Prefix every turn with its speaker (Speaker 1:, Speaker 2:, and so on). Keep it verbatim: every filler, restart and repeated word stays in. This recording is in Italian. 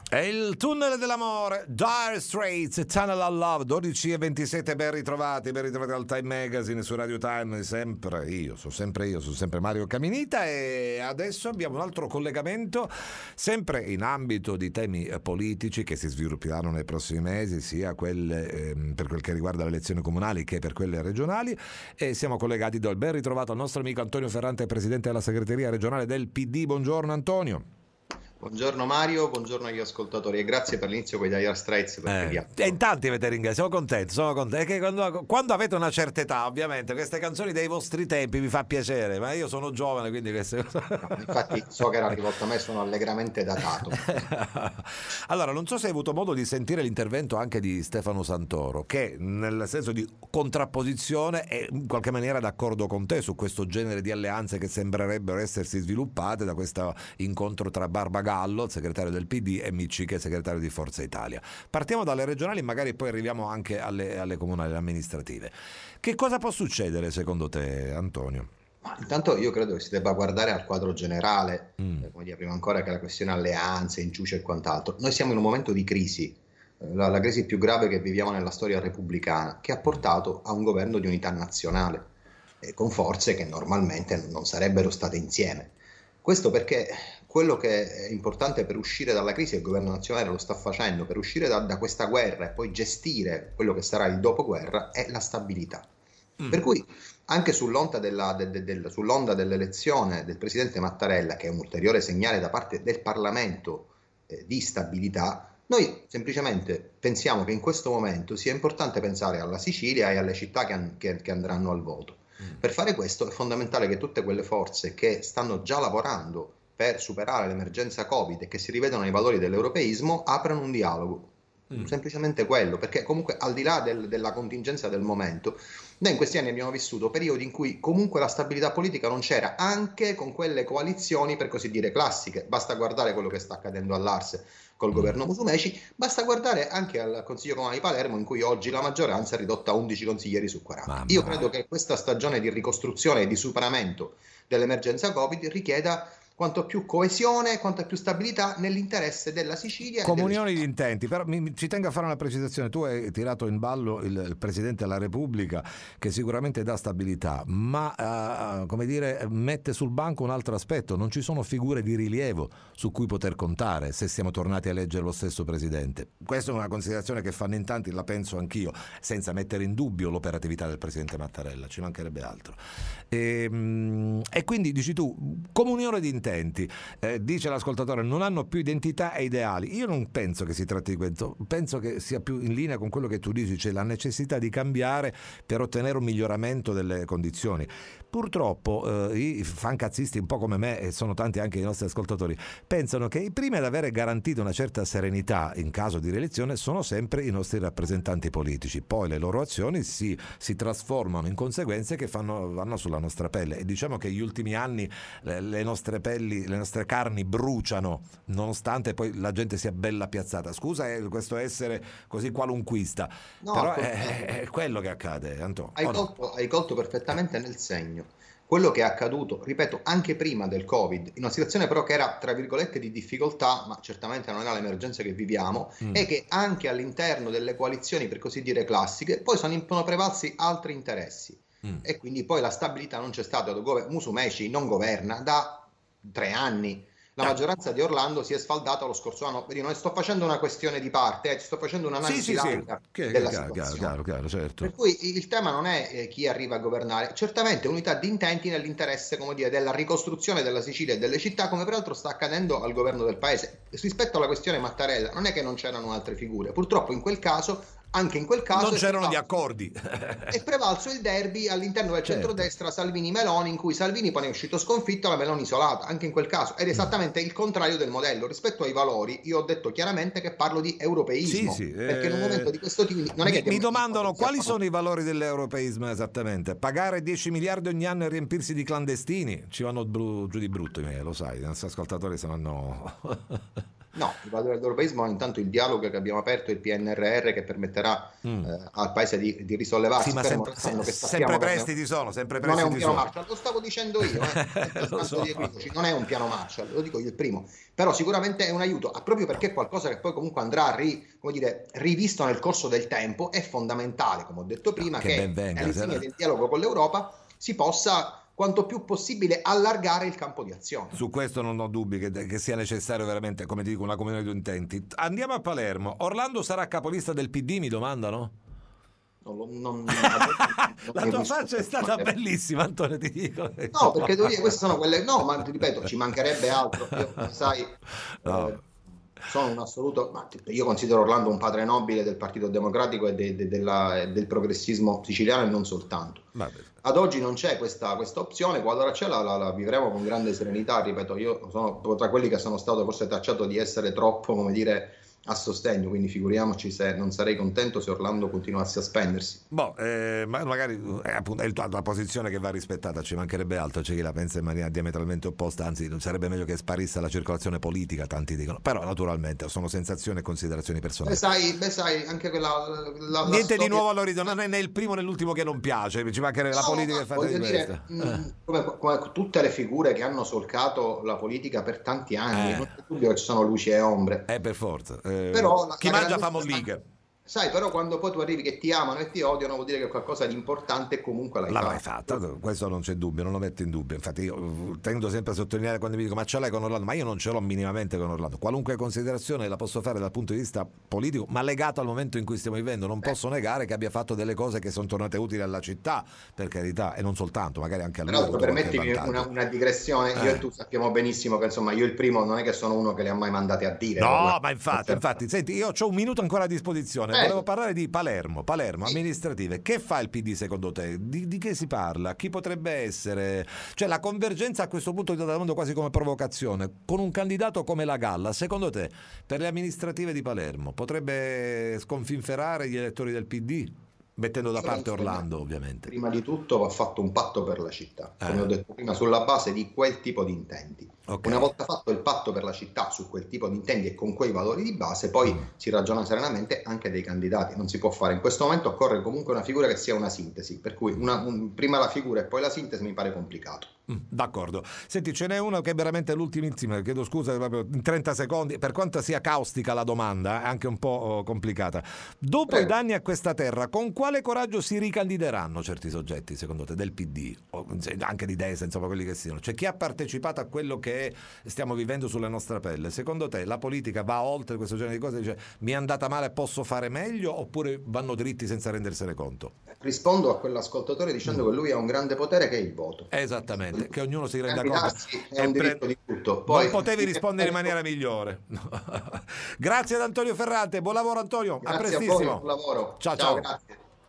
Speaker 1: È il tunnel dell'amore, Dire Straits, Tunnel of Love, dodici e ventisette, ben ritrovati, ben ritrovati al Time Magazine su Radio Time, sempre io, sono sempre io, sono sempre Mario Caminita e adesso abbiamo un altro collegamento, sempre in ambito di temi politici che si svilupperanno nei prossimi mesi, sia quelle ehm, per quel che riguarda le elezioni comunali che per quelle regionali, e siamo collegati, do il ben ritrovato al nostro amico Antonio Ferrante, presidente della segreteria regionale del P D. Buongiorno Antonio.
Speaker 2: Buongiorno Mario, buongiorno agli ascoltatori e grazie per l'inizio con i Dire Straits.
Speaker 1: Eh, e in tanti avete ringraziato, sono contento, sono contento. È che quando, quando avete una certa età, ovviamente, queste canzoni dei vostri tempi vi fa piacere, ma io sono giovane, quindi queste...
Speaker 2: no, infatti so che era rivolto a me, sono allegramente datato.
Speaker 1: Allora, non so se hai avuto modo di sentire l'intervento anche di Stefano Santoro, che nel senso di contrapposizione è in qualche maniera d'accordo con te su questo genere di alleanze che sembrerebbero essersi sviluppate da questo incontro tra Barbagallo, il segretario del P D, e Micci, che è segretario di Forza Italia. Partiamo dalle regionali, magari poi arriviamo anche alle, alle comunali, amministrative. Che cosa può succedere secondo te, Antonio?
Speaker 2: Ma intanto io credo che si debba guardare al quadro generale,
Speaker 1: Mm.
Speaker 2: eh, come dire, prima ancora che la questione alleanze, inciuci e quant'altro. Noi siamo in un momento di crisi, eh, la, la crisi più grave che viviamo nella storia repubblicana, che ha portato a un governo di unità nazionale, eh, con forze che normalmente non sarebbero state insieme. Questo perché quello che è importante per uscire dalla crisi, il governo nazionale lo sta facendo, per uscire da, da questa guerra e poi gestire quello che sarà il dopoguerra, è la stabilità.
Speaker 1: Mm.
Speaker 2: Per cui anche sull'onda, della, de, de, del, sull'onda dell'elezione del presidente Mattarella, che è un ulteriore segnale da parte del Parlamento eh, di stabilità, noi semplicemente pensiamo che in questo momento sia importante pensare alla Sicilia e alle città che, an- che, che andranno al voto. Per fare questo è fondamentale che tutte quelle forze che stanno già lavorando per superare l'emergenza Covid e che si rivedono nei valori dell'europeismo aprano un dialogo.
Speaker 1: Mm.
Speaker 2: Semplicemente quello, perché comunque al di là del, della contingenza del momento, noi in questi anni abbiamo vissuto periodi in cui comunque la stabilità politica non c'era, anche con quelle coalizioni per così dire classiche. Basta guardare quello che sta accadendo all'Arse col governo Musumeci, basta guardare anche al Consiglio Comunale di Palermo, in cui oggi la maggioranza è ridotta a undici consiglieri su quaranta.
Speaker 1: Mamma.
Speaker 2: Io credo che questa stagione di ricostruzione e di superamento dell'emergenza Covid richieda quanto più coesione, quanto più stabilità nell'interesse della Sicilia.
Speaker 1: Comunioni di intenti, però mi, mi- ci tengo a fare una precisazione. Tu hai tirato in ballo il, il Presidente della Repubblica, che sicuramente dà stabilità, ma eh, come dire, mette sul banco un altro aspetto: non ci sono figure di rilievo su cui poter contare se siamo tornati a eleggere lo stesso Presidente. Questa è una considerazione che fanno in tanti, la penso anch'io, senza mettere in dubbio l'operatività del Presidente Mattarella, ci mancherebbe altro. E, e quindi dici tu, comunione di intenti. Eh, dice l'ascoltatore, non hanno più identità e ideali. Io non penso che si tratti di questo, penso che sia più in linea con quello che tu dici, c'è la necessità di cambiare per ottenere un miglioramento delle condizioni. Purtroppo eh, i fancazzisti, un po' come me, e sono tanti anche i nostri ascoltatori, pensano che i primi ad avere garantito una certa serenità in caso di rielezione sono sempre i nostri rappresentanti politici, poi le loro azioni si, si trasformano in conseguenze che fanno, vanno sulla nostra pelle, e diciamo che gli ultimi anni le, le nostre pelli, le nostre carni bruciano, nonostante poi la gente sia bella piazzata. Scusa eh, questo essere così qualunquista,
Speaker 2: No,
Speaker 1: però è, è quello che accade, Antonio.
Speaker 2: hai
Speaker 1: Oh no?
Speaker 2: colto, hai colto perfettamente nel segno. Quello che è accaduto, ripeto, anche prima del Covid, in una situazione però che era, tra virgolette, di difficoltà, ma certamente non era l'emergenza che viviamo,
Speaker 1: Mm.
Speaker 2: è che anche all'interno delle coalizioni, per così dire, classiche, poi sono, sono prevalsi altri interessi.
Speaker 1: Mm.
Speaker 2: E quindi poi la stabilità non c'è stata. Musumeci non governa da tre anni. La
Speaker 1: Ah.
Speaker 2: maggioranza di Orlando si è sfaldata lo scorso anno. Vedi, non sto facendo una questione di parte, eh, sto facendo
Speaker 1: Sì,
Speaker 2: un'analisi
Speaker 1: sì, sì,
Speaker 2: laica
Speaker 1: che,
Speaker 2: della
Speaker 1: chiaro, chiaro,
Speaker 2: situazione.
Speaker 1: chiaro, chiaro, certo.
Speaker 2: Per cui il tema non è eh, chi arriva a governare, certamente unità di intenti nell'interesse, come dire, della ricostruzione della Sicilia e delle città, come peraltro sta accadendo al governo del paese. Rispetto alla questione Mattarella, non è che non c'erano altre figure, purtroppo in quel caso, anche in quel caso,
Speaker 1: Non
Speaker 2: è
Speaker 1: c'erano gli
Speaker 2: prevalso-
Speaker 1: accordi.
Speaker 2: è prevalso il derby all'interno del
Speaker 1: Certo.
Speaker 2: centrodestra Salvini-Meloni, in cui Salvini poi ne è uscito sconfitto, la Meloni isolata, anche in quel caso, ed è esattamente il contrario del modello. Rispetto ai valori, io ho detto chiaramente che parlo di europeismo,
Speaker 1: Sì, sì,
Speaker 2: perché in un
Speaker 1: eh,
Speaker 2: momento di questo tipo non è
Speaker 1: mi,
Speaker 2: che
Speaker 1: mi
Speaker 2: abbiamo-
Speaker 1: domandano quali sono i valori dell'europeismo esattamente. Pagare dieci miliardi ogni anno e riempirsi di clandestini ci vanno bru- giù di brutto i miei, lo sai, i nostri ascoltatori saranno
Speaker 2: No, il valore dell'europeismo è intanto il dialogo che abbiamo aperto, il P N R R che permetterà mm. eh, al paese di, di risollevarsi.
Speaker 1: Sì, ma sempre, se, che sempre prestiti sono, sempre prestiti
Speaker 2: non è un piano
Speaker 1: sono.
Speaker 2: Marshall, lo stavo dicendo io, eh, lo so. Di non è un piano Marshall, lo dico io il primo, però sicuramente è un aiuto, proprio perché è qualcosa che poi comunque andrà ri, come dire, rivisto nel corso del tempo. È fondamentale, come ho detto prima, no, che, che nell'insieme del dialogo con l'Europa si possa quanto più possibile allargare il campo di azione.
Speaker 1: Su questo non ho dubbi che, che sia necessario veramente, come ti dico, una comunione di intenti. Andiamo a Palermo. Orlando sarà capolista del P D, mi domandano?
Speaker 2: Non, non, non,
Speaker 1: la tua faccia è stata bellissima, Antonio, ti dico.
Speaker 2: No, perché devo dire, queste sono quelle, no, ma ti ripeto, ci mancherebbe altro. Io, sai, no. eh, sono un assoluto, ma io considero Orlando un padre nobile del Partito Democratico e de, de, della, del progressismo siciliano, e non soltanto. Vabbè. Ad oggi non c'è questa, questa opzione, qualora c'è la, la, la vivremo con grande serenità. Ripeto, io sono tra quelli che sono stato forse tacciato di essere troppo, come dire, a sostegno, quindi figuriamoci se non sarei contento se Orlando continuasse a spendersi.
Speaker 1: Boh, eh, ma magari è appunto è la posizione che va rispettata, ci mancherebbe altro, c'è chi la pensa in maniera diametralmente opposta, anzi non sarebbe meglio che sparisse la circolazione politica, tanti dicono, però naturalmente sono sensazioni e considerazioni personali.
Speaker 2: Beh sai, beh, sai anche quella la,
Speaker 1: niente
Speaker 2: la storia...
Speaker 1: di nuovo all'orizzonte, non è né il primo né l'ultimo che non piace, ci mancherebbe no, la politica che fa di
Speaker 2: dire, mh, come, come tutte le figure che hanno solcato la politica per tanti anni, eh. non c'è dubbio che ci sono luci e ombre.
Speaker 1: Eh, per forza. Eh,
Speaker 2: però la,
Speaker 1: chi la mangia fa mollica.
Speaker 2: Sai, però quando poi tu arrivi che ti amano e ti odiano, vuol dire che qualcosa di importante comunque l'hai
Speaker 1: L'avrai
Speaker 2: fatto.
Speaker 1: fatta, questo non c'è dubbio, non lo metto in dubbio. Infatti io tendo sempre a sottolineare quando mi dico ma ce l'hai con Orlando, ma io non ce l'ho minimamente con Orlando. Qualunque considerazione la posso fare dal punto di vista politico, ma legato al momento in cui stiamo vivendo. Non posso eh. negare che abbia fatto delle cose che sono tornate utili alla città, per carità, e non soltanto, magari anche a lui.
Speaker 2: Però permettimi una, una digressione, eh. io e tu sappiamo benissimo che insomma io il primo non è che sono uno che li ha mai mandati a dire.
Speaker 1: No, ma infatti, infatti, senti, io ho un minuto ancora a disposizione, eh. volevo parlare di Palermo, Palermo, sì. amministrative. Che fa il P D secondo te? Di, di che si parla? Chi potrebbe essere? Cioè la convergenza a questo punto è data mondo quasi come provocazione. Con un candidato come la Galla, secondo te, per le amministrative di Palermo, potrebbe sconfinferare gli elettori del P D? Mettendo da parte Orlando, ovviamente.
Speaker 2: Prima di tutto va fatto un patto per la città, come eh. ho detto prima, sulla base di quel tipo di intenti. Okay. Una volta fatto il patto per la città su quel tipo di intenti e con quei valori di base, poi mm. si ragiona serenamente anche dei candidati. Non si può fare. In questo momento occorre comunque una figura che sia una sintesi, per cui una, un, prima la figura e poi la sintesi mi pare complicato.
Speaker 1: Mm, d'accordo. Senti, ce n'è uno che è veramente l'ultimissima, chiedo scusa proprio in trenta secondi, per quanto sia caustica la domanda, è anche un po' oh, complicata. Dopo Prego. i danni a questa terra, con quale coraggio si ricandideranno certi soggetti, secondo te, del P D, o anche di destra, insomma, quelli che siano? Cioè chi ha partecipato a quello che stiamo vivendo sulla nostra pelle, secondo te la politica va oltre questo genere di cose, dice mi è andata male, posso fare meglio, oppure vanno dritti senza rendersene conto?
Speaker 2: Rispondo a quell'ascoltatore dicendo mm. che lui ha un grande potere che è il voto.
Speaker 1: Esattamente, che ognuno si renda conto.
Speaker 2: È un diritto pre... di tutto. Poi...
Speaker 1: non potevi rispondere in maniera migliore. Grazie ad Antonio Ferrante, buon lavoro Antonio,
Speaker 2: grazie
Speaker 1: a prestissimo.
Speaker 2: A voi, buon lavoro.
Speaker 1: Ciao ciao. ciao.
Speaker 2: Grazie.